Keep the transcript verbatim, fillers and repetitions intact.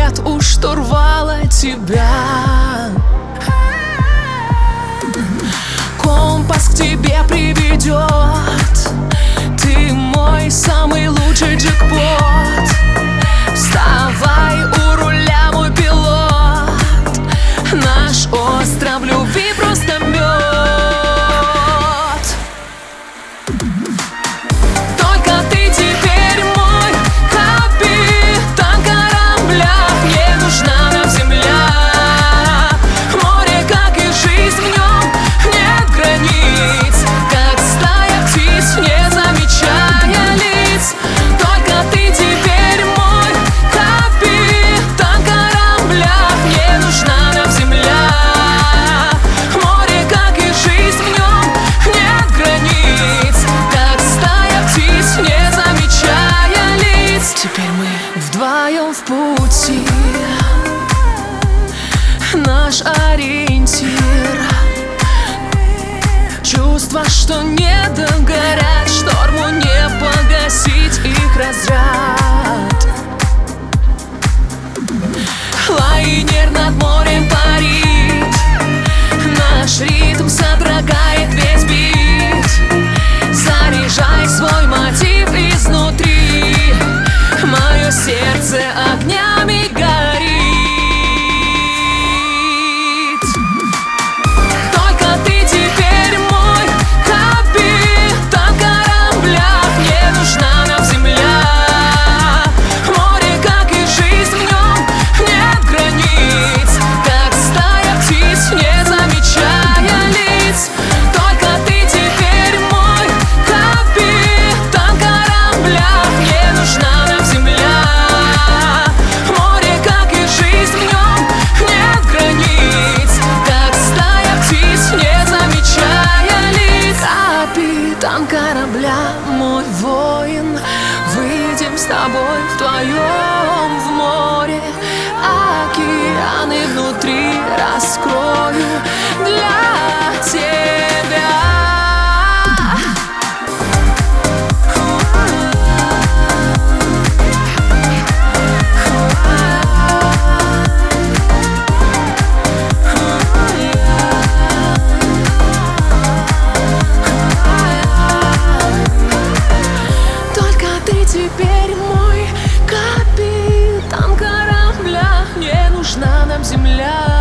нет у штурвала тебя. Компас к тебе приведет, ты мой самый лучший джекпот. Вставай у руля, мой пилот, наш остров любви просто мед. Только ты теперь мой капитан корабля, мне нужна нам земля. Море, как и жизнь, в нем нет границ, как стая птиц, не замечая лиц. Только ты теперь мой капитан корабля, мне нужна нам земля. Море, как и жизнь, в нем нет границ, как стая птиц, не замечая лиц. Теперь мы вдвоем в пути, наш ориентир. Чувства, что не догорят, шторму не погасить их разряд. Лайнер над морем парит, наш ритм содрогает весь бит. Заряжай свой мотив изнутри, мое сердце огнями горит. Только ты теперь мой капитан корабля, мне нужна нам земля. Море, как и жизнь, в нем нет границ, как стая птиц, не замечая лиц. Только ты теперь мой капитан корабля, мне нужна нам земля. Море, как и жизнь, в нем нет границ, как стая птиц, не замечая лиц. Капитан корабля, мой воин, выйдем с тобой вдвоем в море. Океаны внутри раскрою для тебя. Только ты теперь мой капитан корабля, не нужна нам земля.